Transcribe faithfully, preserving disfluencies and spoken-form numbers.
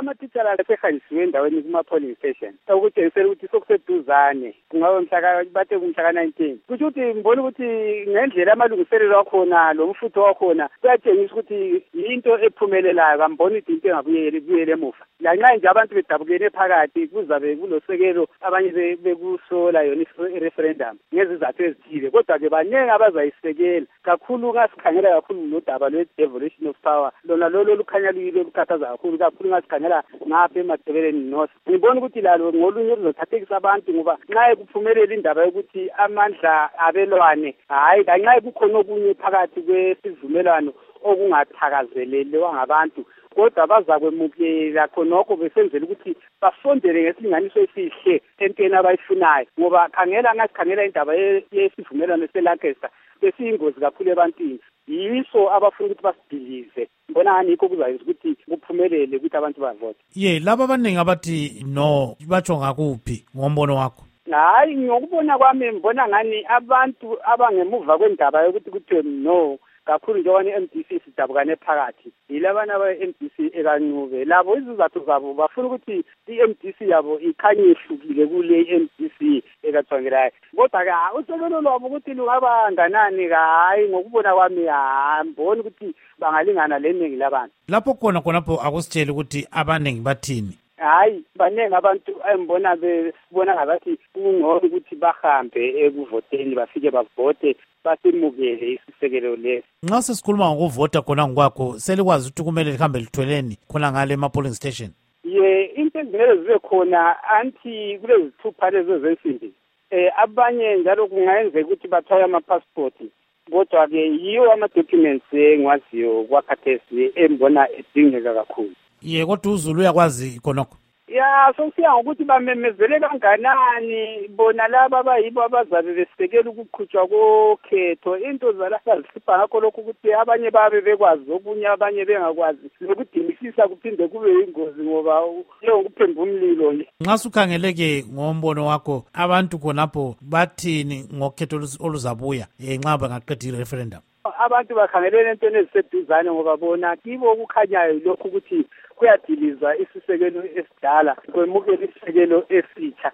ama-teacher asehanjisiwe endaweni kuma-polling station okutshengisela ukuthi sokuseduzane kungaba mhlaka bathe kumhlaka nineteen kusho ukuthi ngibona ukuthi ngendlela amalungiselelo akhona lo mfutho wakhona kuyatshengisa ukuthi yinto ephumelelayo kamboni ukuthi into engabuyeli ibuyele emuva lanxa nje abantu bedabukene phakathi kuzabe kulosekelo abanye bekusola yona i-referendum ngezizathu ezithile kodwa-ke baningi abazayisekela kakhulu ngasikhangela kakhulu nodaba lwe-devolution of power lona lolo lukhanya luyilo lukhathaza kakhulu kakhulu ngasikhangela ngapha eMagqibeleni North ngibona ukuthi lalo ngolunye luzothathekisa abantu ngoba nxa kuphumelela indaba yokuthi amandla abelwane hayi lanxa kukhona okunye phakathi kwesivumelwano okungathakazelelwa ngabantu kodwa bazakwemukela khonokho besenzela ukuthi basondele ngesilinganiso esihle entweni abayifunayo ngoba khangela ngasikhangela indaba yesivumelwano seLancaster besiyingozi kakhulu ebantwini yiso abafuna ukuthi basidilize mbona ngani yikho kuzayenza ukuthi kuphumelele ukuthi abantu bavote. Ye laba abaningi abathi no batsho ngakuphi ngombono wakho? Hayi ngokubona kwami mbona ngani abantu abangemuva kwendaba yokuthi kuthiwe no kakhulu njengoba i-M D C sidabukane phakathi yilabana aba-M D C ekancube labo izizathu zabo bafuna ukuthi i-M D C yabo ikhanye ihlukile kule i-M D C ekathwangelayo kodwa-ke usekelo lwabo ukuthi lungaba nganani hayi ngokubona kwami hamboni ukuthi bangalingana leningi labantu. Lapho khona khonapho akusitsheli ukuthi abaningi bathini? Hayi baningi abantu ayembona besibona ngabathi kungcono ukuthi bahambe ekuvoteni bafike bavote basemukele isisekelo lesi. Nxa sesikhuluma ngokuvota khona ngokwakho selikwazi ukuthi kumele lihambe lithweleni khona ngale ma-polling station? Ye into ezimele zibe khona anti kulezithupha lezo zensimbi eh abanye njalo kungayenzeka ukuthi bathwala ama-passport kodwa-ke yiwo ama-documents engwaziyo kwakhathesi embona edingeka kakhulu. Ye kodwa uZulu uyakwazi khonokho? Ya sokusiya ngokuthi bamemezele kanganani bona laba abayibo abazabe besekela ukuqhutshwa kokhetho into zalapha zihlupha ngakho lokhu ukuthi abanye babe bekwazi okunye abanye bengakwazi lokudingisisa kuphinde kube yingozi ngoba njengokuphemba umlilo nje. Nxa sukhangeleke ngombono wakho abantu khonapho bathini ngokhetho oluzabuya nxa bangaqeda i-referendum? Abantu bakhangelele entweni eziseduzane ngoba bona kibo okukhanyayo lokhu ukuthi kuyadilizwa isisekelo esidala kwemukela isisekelo esitsha